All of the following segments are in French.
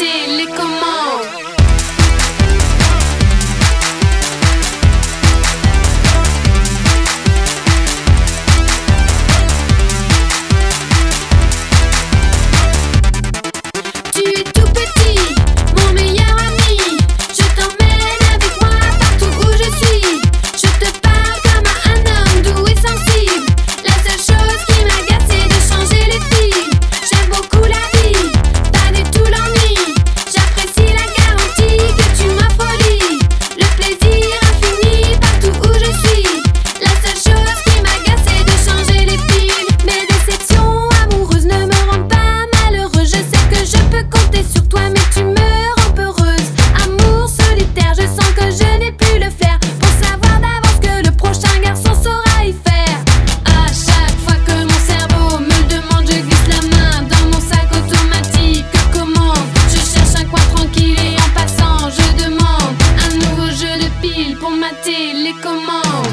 télécommande. Tu es tout petit, mon meilleur ami. Je t'emmène avec moi partout où je suis. Je te parle comme à un homme doux et sensible. La seule chose qui m'agace c'est de changer les fils. J'aime beaucoup la vie, pas du tout l'ennui. J'apprécie la garantie que tu m'affolis. Le plaisir infini partout où je suis. La seule chose qui m'agace c'est de changer les fils. Mes déceptions amoureuses ne me rendent pas malheureuse. Je sais que je peux compter sur toi mais tu me rends peureuse. Amour solitaire, je sens que je n'ai plus le flair pour savoir d'avance que le prochain garçon saura y faire. À chaque fois que mon cerveau me le demande, je glisse la main dans mon sac automatique commande. Je cherche un coin tranquille et en passant je demande un nouveau jeu de piles pour ma télécommande.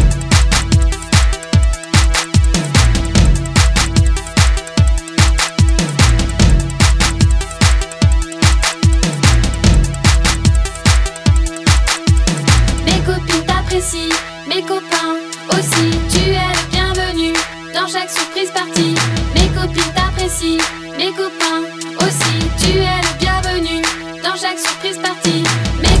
Mes copines t'apprécient, mes copains aussi. Tu es le bienvenu dans chaque surprise partie. Mes copines t'apprécient, mes copains aussi. Tu es le bienvenu dans chaque surprise partie.